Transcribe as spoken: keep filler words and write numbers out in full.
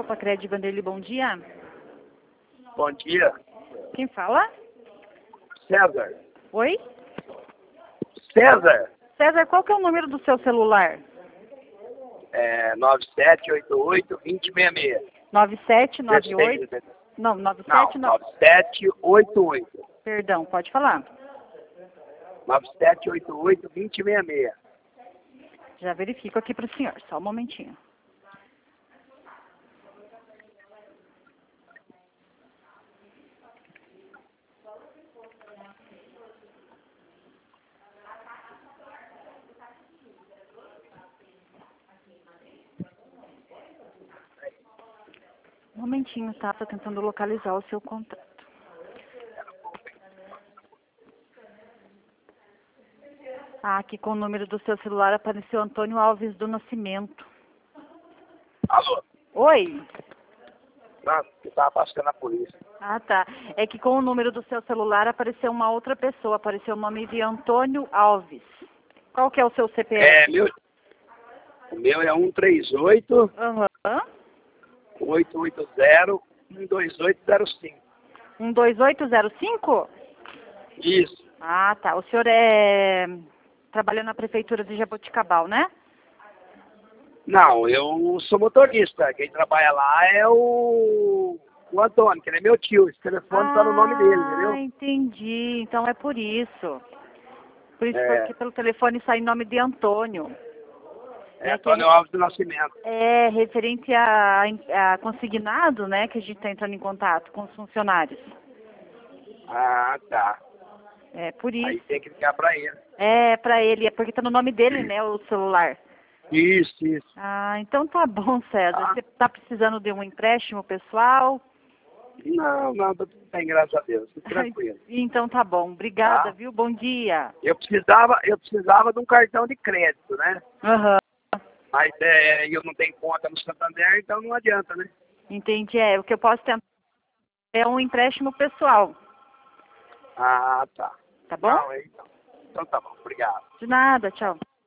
Copa Cred Vanderlei, bom dia. Bom dia. Quem fala? César. Oi? César. César, qual que é o número do seu celular? É nove sete oito oito, dois zero seis seis. nove sete nove oito... Não, nove sete Não, nove sete oito oito. Perdão, pode falar. nove sete oito oito, dois zero seis seis. Já verifico aqui para o senhor, só um momentinho. Um momentinho, tá? Tô tentando localizar o seu contato. Ah, aqui com o número do seu celular apareceu Antônio Alves do Nascimento. Alô? Oi? Não, eu estava passando a polícia. Ah, tá. É que com o número do seu celular apareceu uma outra pessoa, apareceu o nome de Antônio Alves. Qual que é o seu C P F? É, meu... O meu é um três oito, Aham. oito oito zero, um dois oito zero cinco. um dois oito zero cinco? Isso. Ah, tá. O senhor é... trabalha na prefeitura de Jaboticabal, né? Não, eu sou motorista. Quem trabalha lá é o, o Antônio, que ele é meu tio. Esse telefone está no nome dele, entendeu? Ah, entendi. Então é por isso. Por isso É. porque pelo telefone sai em nome de Antônio. É É Antônio que- Alves do Nascimento. É referente a, a consignado, né, que a gente está entrando em contato com os funcionários. Ah, tá. É por Aí isso. tem que ligar para ele. É para ele, é porque tá no nome dele, né, o celular. Isso, isso. Ah, então tá bom, César. Tá? Você tá precisando de um empréstimo pessoal? Não, não, tá tudo bem, graças a Deus. Tudo tranquilo. Então tá bom. Obrigada, Tá? viu? Bom dia. Eu precisava, eu precisava de um cartão de crédito, né? Aham. Mas é, eu não tenho conta no Santander, então não adianta, né? Entendi. É, o que eu posso tentar é um empréstimo pessoal. Ah, tá. Tá bom? Não, então. Então tá bom, obrigado. De nada, tchau.